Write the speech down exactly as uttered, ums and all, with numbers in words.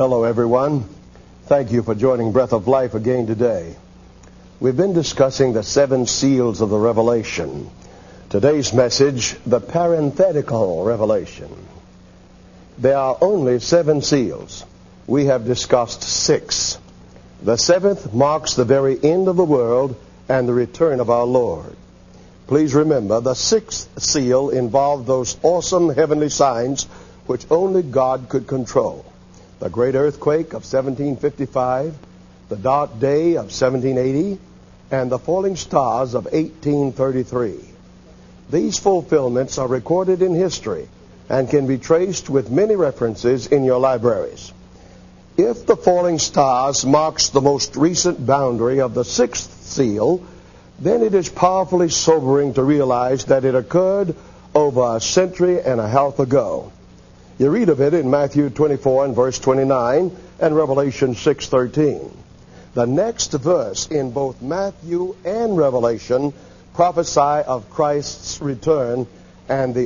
Hello, everyone. Thank you for joining Breath of Life again today. We've been discussing the seven seals of the Revelation. Today's message, the parenthetical revelation. There are only seven seals. We have discussed six. The seventh marks the very end of the world and the return of our Lord. Please remember, the sixth seal involved those awesome heavenly signs which only God could control. The great earthquake of seventeen fifty-five, the dark day of seventeen eighty, and the falling stars of eighteen thirty-three. These fulfillments are recorded in history and can be traced with many references in your libraries. If the falling stars marks the most recent boundary of the sixth seal, then it is powerfully sobering to realize that it occurred over a century and a half ago. You read of it in Matthew twenty-four and verse twenty-nine and Revelation six thirteen. The next verse in both Matthew and Revelation prophesy of Christ's return and the